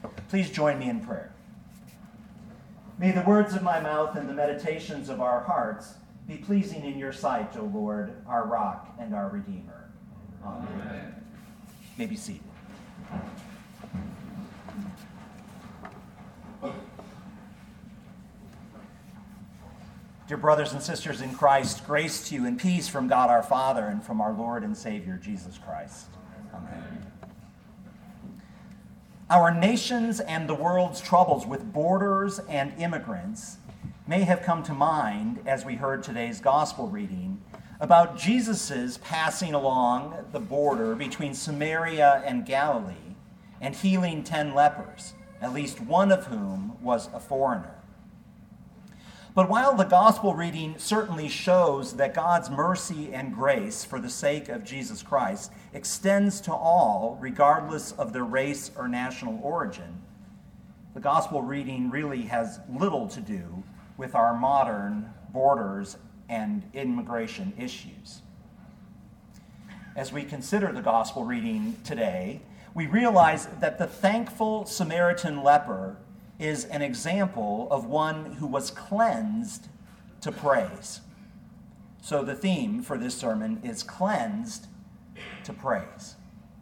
Please join me in prayer. May the words of my mouth and the meditations of our hearts be pleasing in your sight, O Lord, our rock and our Redeemer. Amen. Amen. You may be seated. Dear brothers and sisters in Christ, grace to you and peace from God our Father and from our Lord and Savior, Jesus Christ. Amen. Our nation's and the world's troubles with borders and immigrants may have come to mind as we heard today's gospel reading about Jesus' passing along the border between Samaria and Galilee and healing 10 lepers, at least one of whom was a foreigner. But while the gospel reading certainly shows that God's mercy and grace for the sake of Jesus Christ extends to all, regardless of their race or national origin, the gospel reading really has little to do with our modern borders and immigration issues. As we consider the gospel reading today, we realize that the thankful Samaritan leper is an example of one who was cleansed to praise. So the theme for this sermon is cleansed to praise.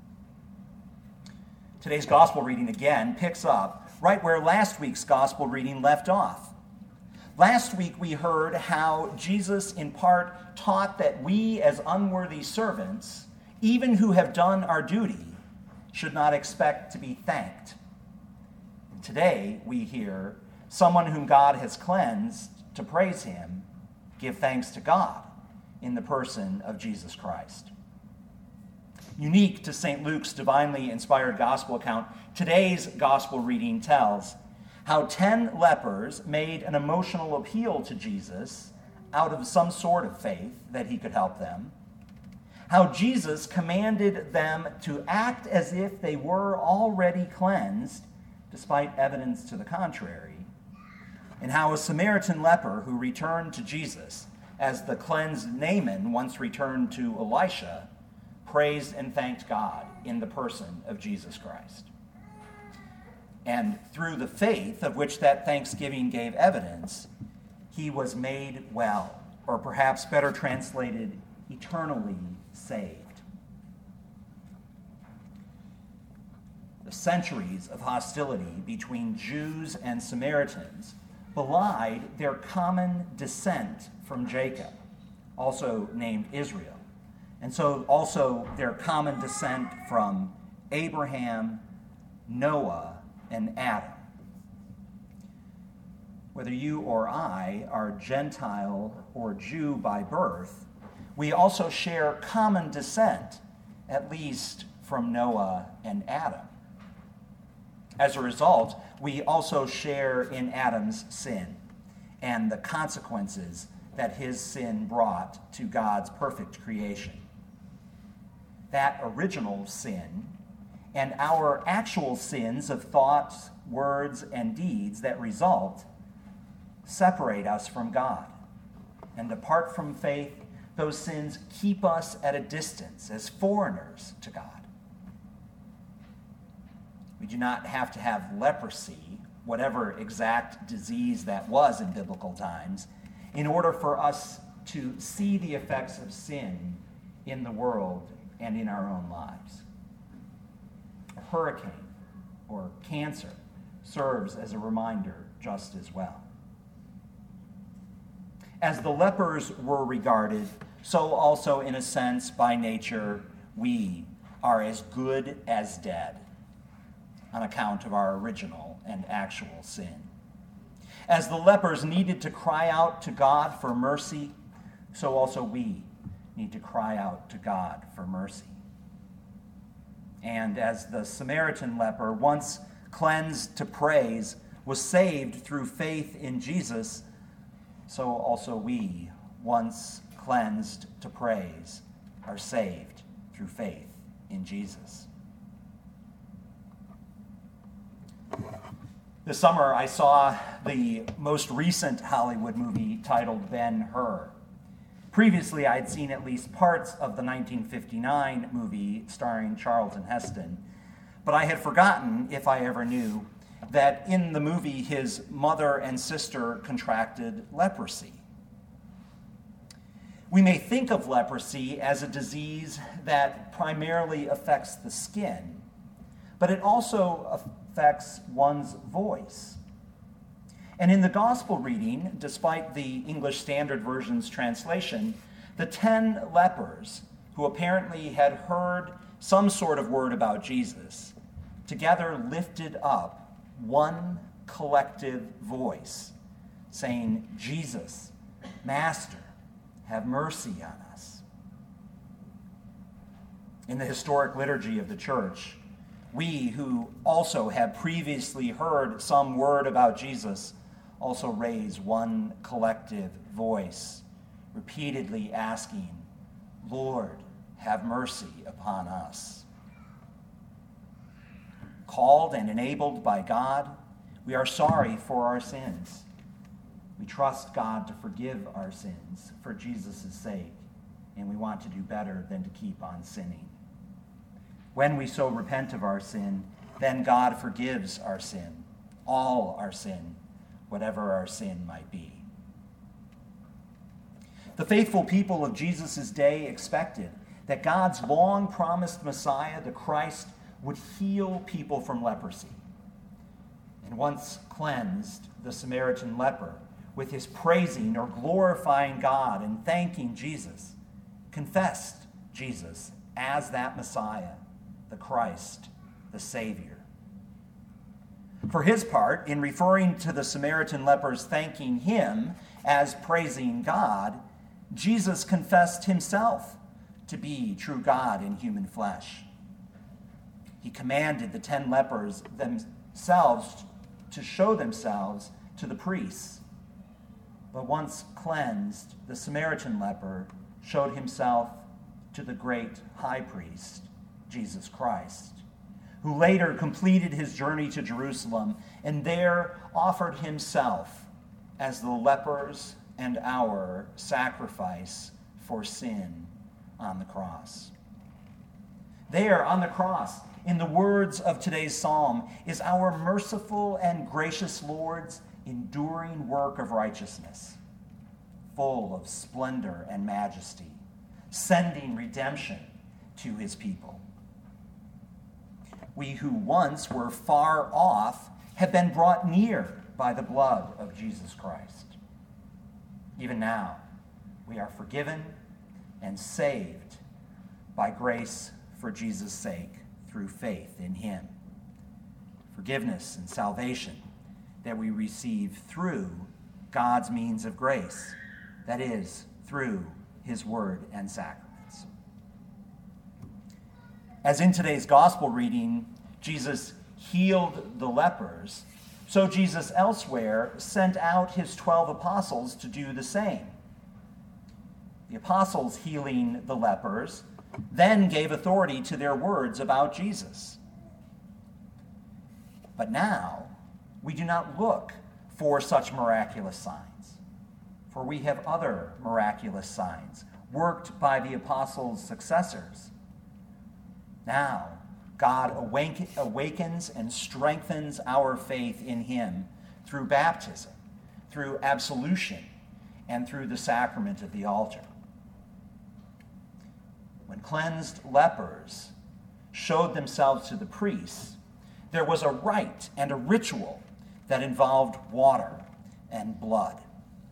Today's gospel reading again picks up right where last week's gospel reading left off. Last week we heard how Jesus in part taught that we as unworthy servants, even who have done our duty, should not expect to be thanked. Today, we hear someone whom God has cleansed to praise him, give thanks to God in the person of Jesus Christ. Unique to St. Luke's divinely inspired gospel account, today's gospel reading tells how 10 lepers made an emotional appeal to Jesus out of some sort of faith that he could help them, how Jesus commanded them to act as if they were already cleansed despite evidence to the contrary, and how a Samaritan leper who returned to Jesus, as the cleansed Naaman once returned to Elisha, praised and thanked God in the person of Jesus Christ. And through the faith of which that thanksgiving gave evidence, he was made well, or perhaps better translated, eternally saved. Centuries of hostility between Jews and Samaritans belied their common descent from Jacob, also named Israel, and so also their common descent from Abraham, Noah, and Adam. Whether you or I are Gentile or Jew by birth, we also share common descent, at least from Noah and Adam. As a result, we also share in Adam's sin and the consequences that his sin brought to God's perfect creation. That original sin and our actual sins of thoughts, words, and deeds that result separate us from God. And apart from faith, those sins keep us at a distance as foreigners to God. We do not have to have leprosy, whatever exact disease that was in biblical times, in order for us to see the effects of sin in the world and in our own lives. A hurricane or cancer serves as a reminder just as well. As the lepers were regarded, so also in a sense by nature we are as good as dead, on account of our original and actual sin. As the lepers needed to cry out to God for mercy, so also we need to cry out to God for mercy. And as the Samaritan leper, once cleansed to praise, was saved through faith in Jesus, so also we, once cleansed to praise, are saved through faith in Jesus. This summer, I saw the most recent Hollywood movie titled Ben-Hur. Previously, I had seen at least parts of the 1959 movie starring Charlton Heston, But I had forgotten, if I ever knew, that in the movie his mother and sister contracted leprosy. We may think of leprosy as a disease that primarily affects the skin, but it also affects one's voice. And in the gospel reading, despite the English Standard Version's translation, the 10 lepers, who apparently had heard some sort of word about Jesus, together lifted up one collective voice, saying, "Jesus, Master, have mercy on us." In the historic liturgy of the church, we who also have previously heard some word about Jesus also raise one collective voice, repeatedly asking, "Lord, have mercy upon us." Called and enabled by God, we are sorry for our sins. We trust God to forgive our sins for Jesus' sake, and we want to do better than to keep on sinning. When we so repent of our sin, then God forgives our sin, all our sin, whatever our sin might be. The faithful people of Jesus' day expected that God's long-promised Messiah, the Christ, would heal people from leprosy. And once cleansed, the Samaritan leper, with his praising or glorifying God and thanking Jesus, confessed Jesus as that Messiah, the Christ, the Savior. For his part, in referring to the Samaritan lepers thanking him as praising God, Jesus confessed himself to be true God in human flesh. He commanded the 10 lepers themselves to show themselves to the priests. But once cleansed, the Samaritan leper showed himself to the great high priest, Jesus Christ, who later completed his journey to Jerusalem and there offered himself as the leper's and our sacrifice for sin on the cross. There on the cross, in the words of today's psalm, is our merciful and gracious Lord's enduring work of righteousness, full of splendor and majesty, sending redemption to his people. We who once were far off have been brought near by the blood of Jesus Christ. Even now, we are forgiven and saved by grace for Jesus' sake through faith in him. Forgiveness and salvation that we receive through God's means of grace, that is, through his word and sacraments. As in today's gospel reading, Jesus healed the lepers, so Jesus elsewhere sent out his 12 apostles to do the same. The apostles healing the lepers then gave authority to their words about Jesus. But now, we do not look for such miraculous signs, for we have other miraculous signs worked by the apostles' successors. Now, God awakens and strengthens our faith in him through baptism, through absolution, and through the sacrament of the altar. When cleansed lepers showed themselves to the priests, there was a rite and a ritual that involved water and blood.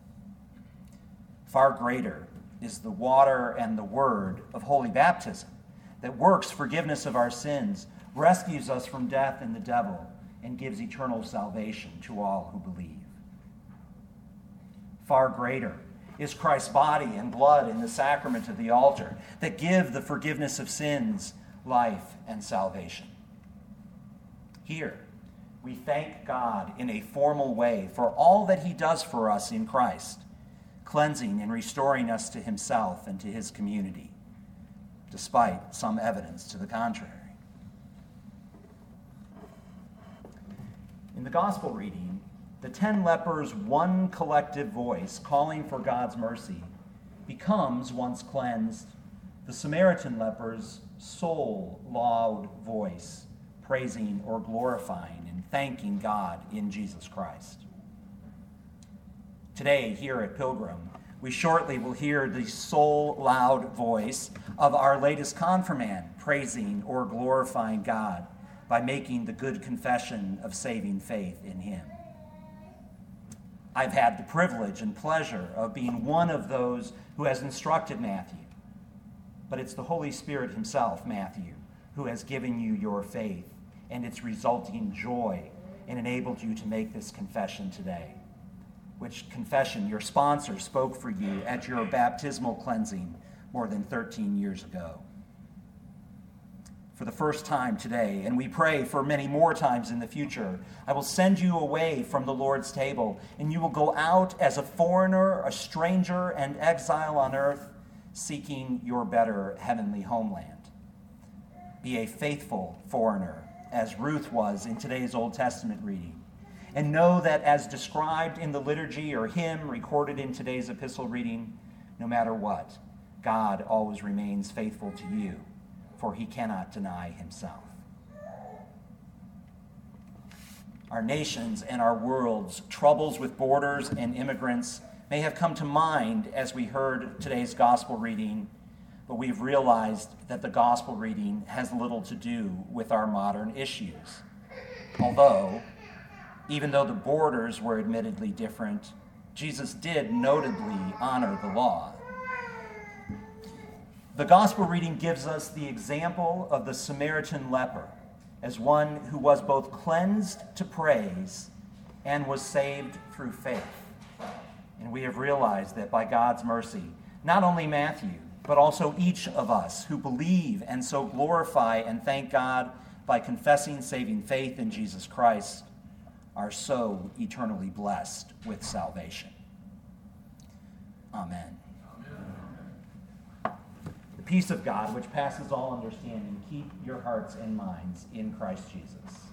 Far greater is the water and the word of holy baptism that works forgiveness of our sins, rescues us from death and the devil, and gives eternal salvation to all who believe. Far greater is Christ's body and blood in the sacrament of the altar that give the forgiveness of sins, life, and salvation. Here, we thank God in a formal way for all that he does for us in Christ, cleansing and restoring us to himself and to his community, despite some evidence to the contrary. In the gospel reading, the 10 lepers' one collective voice calling for God's mercy becomes, once cleansed, the Samaritan leper's sole loud voice praising or glorifying and thanking God in Jesus Christ. Today, here at Pilgrim, we shortly will hear the soul-loud voice of our latest confirmand praising or glorifying God by making the good confession of saving faith in him. I've had the privilege and pleasure of being one of those who has instructed Matthew. But it's the Holy Spirit himself, Matthew, who has given you your faith and its resulting joy and enabled you to make this confession today, which confession your sponsor spoke for you at your baptismal cleansing more than 13 years ago. For the first time today, and we pray for many more times in the future, I will send you away from the Lord's table, and you will go out as a foreigner, a stranger, and exile on earth, seeking your better heavenly homeland. Be a faithful foreigner, as Ruth was in today's Old Testament reading, and know that as described in the liturgy or hymn recorded in today's epistle reading, no matter what, God always remains faithful to you, for he cannot deny himself. Our nation's and our world's troubles with borders and immigrants may have come to mind as we heard today's gospel reading, but we've realized that the gospel reading has little to do with our modern issues. Although, even though the borders were admittedly different, Jesus did notably honor the law. The gospel reading gives us the example of the Samaritan leper as one who was both cleansed to praise and was saved through faith. And we have realized that by God's mercy, not only Matthew, but also each of us who believe and so glorify and thank God by confessing saving faith in Jesus Christ are so eternally blessed with salvation. Amen. The peace of God, which passes all understanding, keep your hearts and minds in Christ Jesus.